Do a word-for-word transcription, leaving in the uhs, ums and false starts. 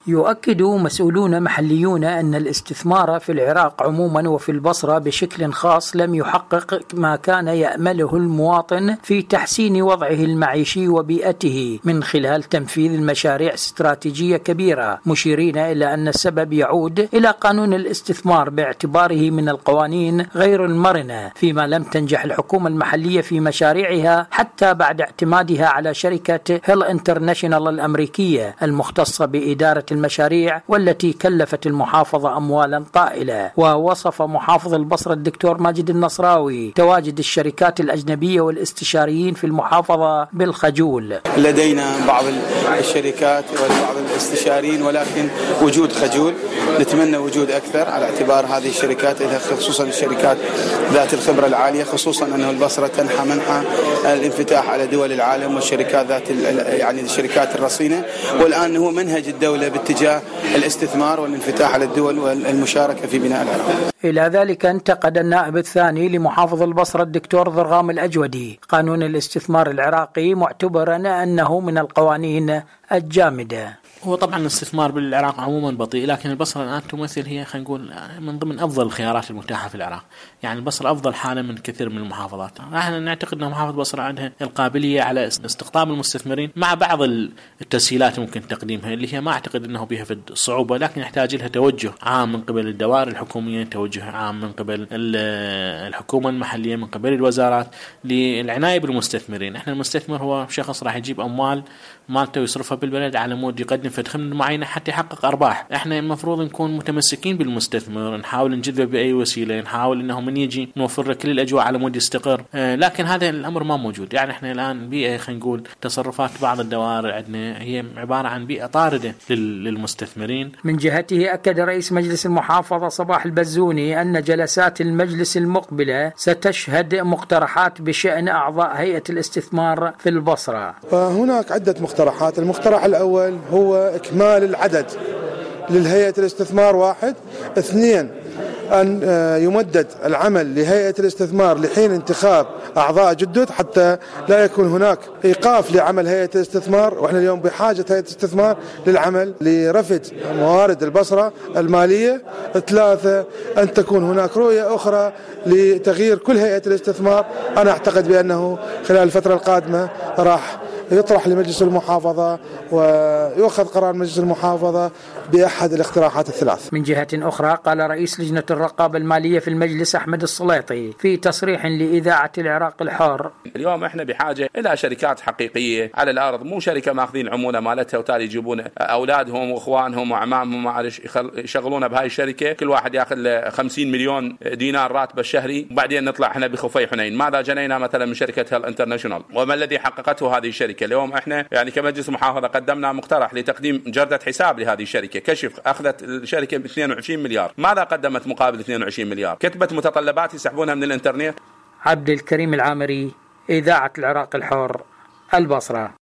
يؤكد مسؤولون محليون أن الاستثمار في العراق عموما وفي البصرة بشكل خاص لم يحقق ما كان يأمله المواطن في تحسين وضعه المعيشي وبيئته من خلال تنفيذ المشاريع استراتيجية كبيرة، مشيرين إلى أن السبب يعود إلى قانون الاستثمار باعتباره من القوانين غير المرنة، فيما لم تنجح الحكومة المحلية في مشاريعها حتى بعد اعتمادها على شركة هيل انترناشونال الأمريكية المختصة بإدارة المشاريع والتي كلفت المحافظة أموالا طائلة. ووصف محافظ البصرة الدكتور ماجد النصراوي تواجد الشركات الأجنبية والاستشاريين في المحافظة بالخجول. لدينا بعض الشركات وبعض الاستشاريين ولكن وجود خجول، نتمنى وجود أكثر على اعتبار هذه الشركات خصوصا الشركات ذات الخبرة العالية، خصوصا أنه البصرة تنحى منحى الانفتاح على دول العالم والشركات ذات يعني الشركات الرصينة، والآن هو منهج الدولة باتجاه الاستثمار والانفتاح على الدول والمشاركة في بناء العراق. إلى ذلك انتقد النائب الثاني لمحافظ البصرة الدكتور ضرغام الأجودي قانون الاستثمار العراقي معتبرا أنه من القوانين الجامدة. هو طبعا الاستثمار بالعراق عموما بطيء، لكن البصرة الآن تمثل هي خلينا نقول من ضمن أفضل الخيارات المتاحة في العراق، يعني البصرة أفضل حالة من كثير من المحافظات. احنا نعتقد أن محافظة البصرة عندها القابلية على استقطاب المستثمرين مع بعض التسهيلات ممكن تقديمها اللي هي ما أعتقد أنه بها في الصعوبة، لكن يحتاج لها توجه عام من قبل الدوائر الحكومية، توجه عام من قبل الحكومة المحلية، من قبل الوزارات للعناية بالمستثمرين. احنا المستثمر هو شخص راح يجيب أموال مالته ويصرفها بالبلد على مود يقدم في خدمة معينة حتى يحقق أرباح. احنا المفروض نكون متمسكين بالمستثمر، نحاول نجذبه بأي وسيلة، نحاول انه من يجي نوفر له كل الأجواء على مود يستقر، اه لكن هذا الأمر ما موجود. يعني احنا الآن بيئة خلينا نقول تصرفات بعض الدوائر عندنا هي عبارة عن بيئة طاردة للمستثمرين. من جهته أكد رئيس مجلس المحافظة صباح البزوني أن جلسات المجلس المقبلة ستشهد مقترحات بشأن أعضاء هيئة الاستثمار في البصرة. هناك عدة مقترحات. المقترح الأول هو إكمال العدد للهيئة الاستثمار واحد. اثنين، أن يمدد العمل لهيئة الاستثمار لحين انتخاب أعضاء جدد حتى لا يكون هناك إيقاف لعمل هيئة الاستثمار، وإحنا اليوم بحاجة هيئة الاستثمار للعمل لرفد موارد البصرة المالية. ثلاثة، أن تكون هناك رؤية أخرى لتغيير كل هيئة الاستثمار. أنا أعتقد بأنه خلال الفترة القادمة راح يطرح لمجلس المحافظة ويؤخذ قرار مجلس المحافظة بأحد الاقتراحات الثلاث. من جهة أخرى قال رئيس لجنة الرقابة المالية في المجلس أحمد السليطي في تصريح لإذاعة العراق الحر: اليوم احنا بحاجة إلى شركات حقيقية على الأرض، مو شركة ماخذين عمولة مالتها وتالي يجيبون أولادهم وإخوانهم وأعمامهم ومعلش يشغلون بهاي الشركة، كل واحد يأخذ خمسين مليون دينار راتب الشهري، وبعدين نطلع احنا بخفي حنين. ماذا جنينا مثلا من شركة هيل انترناشونال؟ وما الذي حققته هذه الشركة؟ اليوم احنا يعني كمجلس محافظة قدمنا مقترح لتقديم جردة حساب لهذه الشركة، كشف أخذت الشركة ب اثنين وعشرين مليار، ماذا قدمت مقابل اثنين وعشرين مليار؟ كتبت متطلبات يسحبونها من الانترنت. عبد الكريم العامري، إذاعة العراق الحر، البصرة.